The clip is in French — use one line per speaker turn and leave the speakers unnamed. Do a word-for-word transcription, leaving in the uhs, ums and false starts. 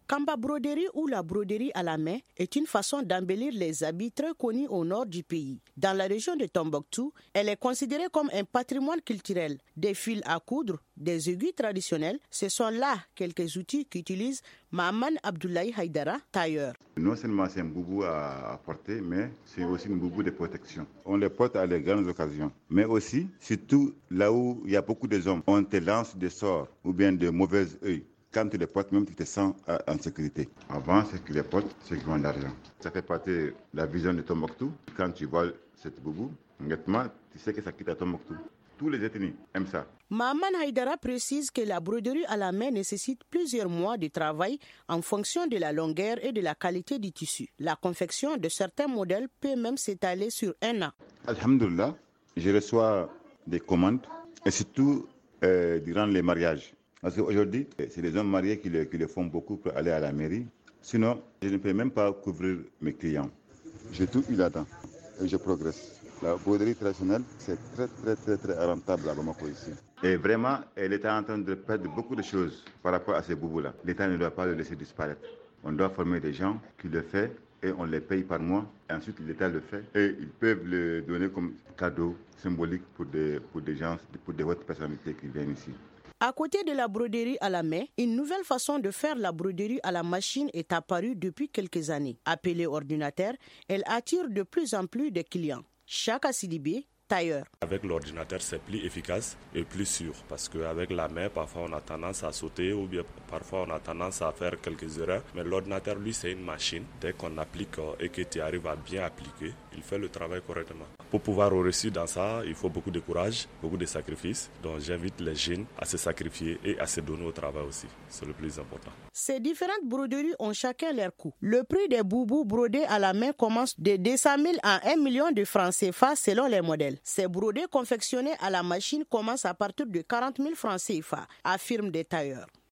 Kamba broderie ou la broderie à la main est une façon d'embellir les habits très connue au nord du pays. Dans la région de Tombouctou, elle est considérée comme un patrimoine culturel. Des fils à coudre, des aiguilles traditionnelles, ce sont là quelques outils qu'utilise Mahaman Abdoulaye Haïdara, tailleur.
Non seulement c'est un boubou à porter, mais c'est aussi un boubou de protection. On les porte à les grandes occasions, mais aussi, surtout là où il y a beaucoup de hommes, on te lance des sorts ou bien de mauvais œil. Quand tu les portes, même tu te sens en sécurité. Avant, ceux qui les portent, ceux qui ont de l'argent. Ça fait partie de la vision de Tombouctou. Quand tu vois cette boubou, honnêtement, tu sais que ça quitte à Tombouctou. Tous les ethnies aiment ça.
Mahaman Haïdara précise que la broderie à la main nécessite plusieurs mois de travail en fonction de la longueur et de la qualité du tissu. La confection de certains modèles peut même s'étaler sur un an.
Alhamdulillah, je reçois des commandes et surtout euh, durant les mariages. Parce qu'aujourd'hui, c'est les hommes mariés qui le, qui le font beaucoup pour aller à la mairie. Sinon, je ne peux même pas couvrir mes clients. J'ai tout eu là-dedans et je progresse. La broderie traditionnelle, c'est très, très, très, très rentable à Bamako ici. Et vraiment, l'État est en train de perdre beaucoup de choses par rapport à ces boubous-là. L'État ne doit pas le laisser disparaître. On doit former des gens qui le font et on les paye par mois. Et ensuite, l'État le fait et ils peuvent le donner comme cadeau symbolique pour des, pour des gens, pour des hautes personnalités qui viennent ici.
À côté de la broderie à la main, une nouvelle façon de faire la broderie à la machine est apparue depuis quelques années. Appelée ordinateur, elle attire de plus en plus de clients. Chaka Sidibé, tailleur.
Avec l'ordinateur, c'est plus efficace et plus sûr parce qu'avec la main, parfois on a tendance à sauter ou bien parfois on a tendance à faire quelques erreurs. Mais l'ordinateur, lui, c'est une machine. Dès qu'on applique et que tu arrives à bien appliquer, il fait le travail correctement. Pour pouvoir réussir dans ça, il faut beaucoup de courage, beaucoup de sacrifices. Donc j'invite les jeunes à se sacrifier et à se donner au travail aussi. C'est le plus important.
Ces différentes broderies ont chacun leur coût. Le prix des boubous brodés à la main commence de deux cent mille à un million de francs C F A selon les modèles. Ces brodés confectionnés à la machine commencent à partir de quarante mille francs C F A, affirment des tailleurs.